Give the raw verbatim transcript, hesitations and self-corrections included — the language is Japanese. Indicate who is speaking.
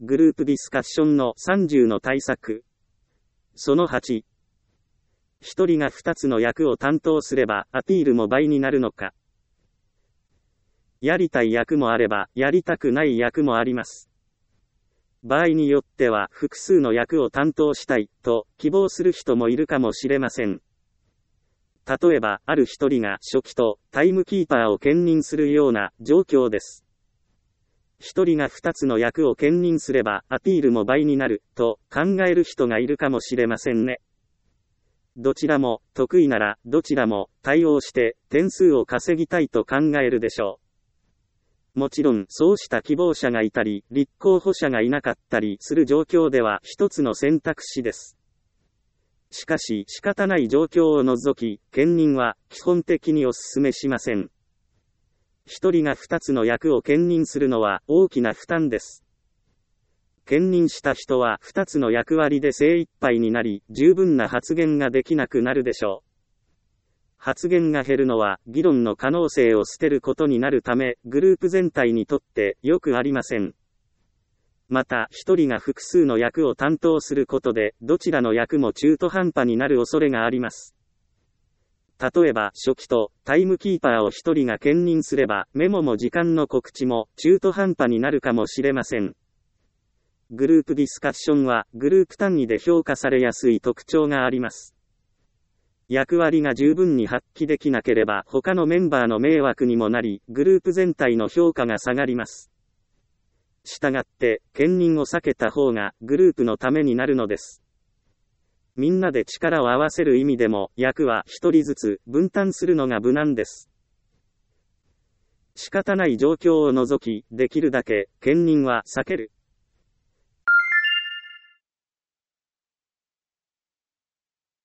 Speaker 1: グループディスカッションのさんじゅうの対策。そのはち。一人が二つの役を担当すればアピールも倍になるのか。やりたい役もあれば、やりたくない役もあります。場合によっては複数の役を担当したいと希望する人もいるかもしれません。例えば、ある一人が書記とタイムキーパーを兼任するような状況です。一人が二つの役を兼任すればアピールも倍になると考える人がいるかもしれませんね。どちらも得意ならどちらも対応して点数を稼ぎたいと考えるでしょう。もちろんそうした希望者がいたり立候補者がいなかったりする状況では一つの選択肢です。しかし仕方ない状況を除き兼任は基本的にお勧めしません。一人が二つの役を兼任するのは大きな負担です。兼任した人は二つの役割で精一杯になり、十分な発言ができなくなるでしょう。発言が減るのは議論の可能性を捨てることになるため、グループ全体にとってよくありません。また、一人が複数の役を担当することで、どちらの役も中途半端になる恐れがあります。例えば、書記とタイムキーパーを一人が兼任すれば、メモも時間の告知も中途半端になるかもしれません。グループディスカッションは、グループ単位で評価されやすい特徴があります。役割が十分に発揮できなければ、他のメンバーの迷惑にもなり、グループ全体の評価が下がります。したがって、兼任を避けた方が、グループのためになるのです。みんなで力を合わせる意味でも、役は一人ずつ分担するのが無難です。仕方ない状況を除き、できるだけ兼任は避ける。